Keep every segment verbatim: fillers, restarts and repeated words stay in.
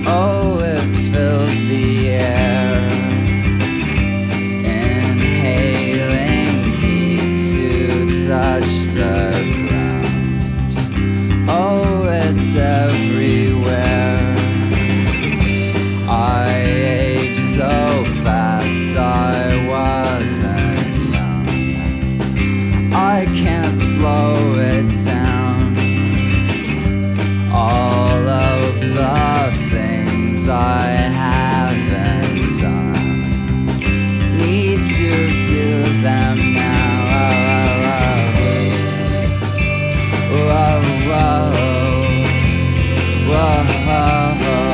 Oh, it fills the air, inhaling deep to touch the ground. Oh, it's everywhere. I age so fast, I wasn't young. I can't slow it down. All of the things I haven't done, need to do them now. Whoa, whoa, whoa, whoa.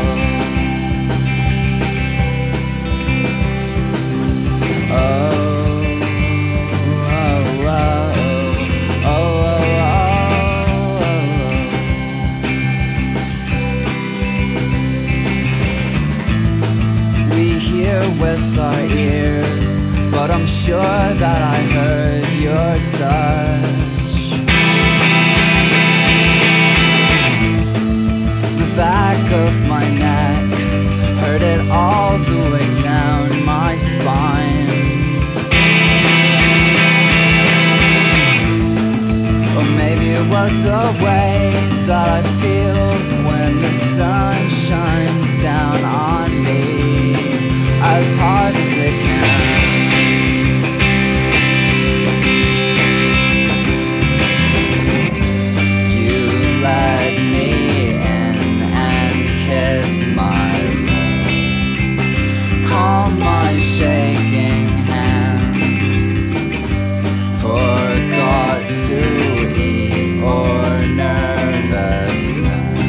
With our ears, but I'm sure that I heard your touch. The back of my neck, heard it all the way down my spine. Or maybe it was the way that I feel when the sun shines down on me, as hard as it can. You let me in and kiss my lips, calm my shaking hands, forgot to eat or nervousness.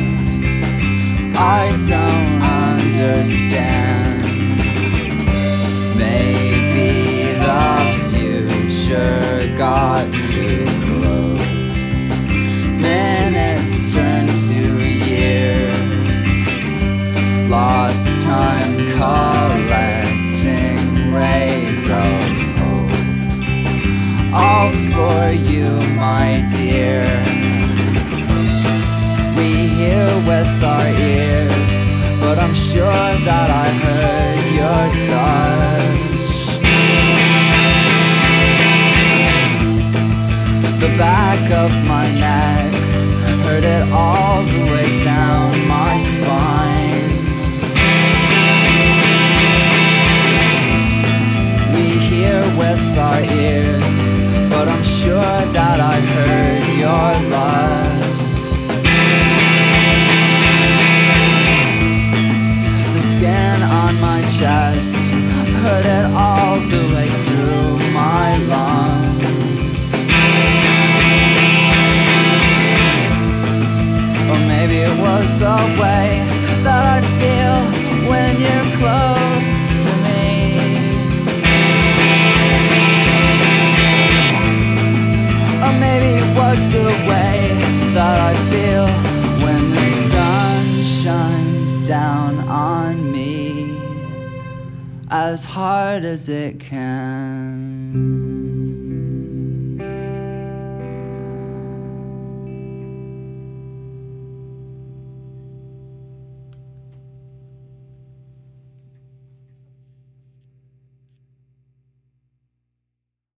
I don't understand. Got too close. Minutes turn to years. Lost time collecting rays of hope. All for you, my dear. We hear with our ears, but I'm sure that I heard your touch. The back of my neck, heard it all the way down my spine. We hear with our ears, but I'm sure that I heard your lust. The skin on my chest, heard it all the way through my lungs. Or maybe it was the way that I feel when you're close to me. Or maybe it was the way that I feel when the sun shines down on me, as hard as it can.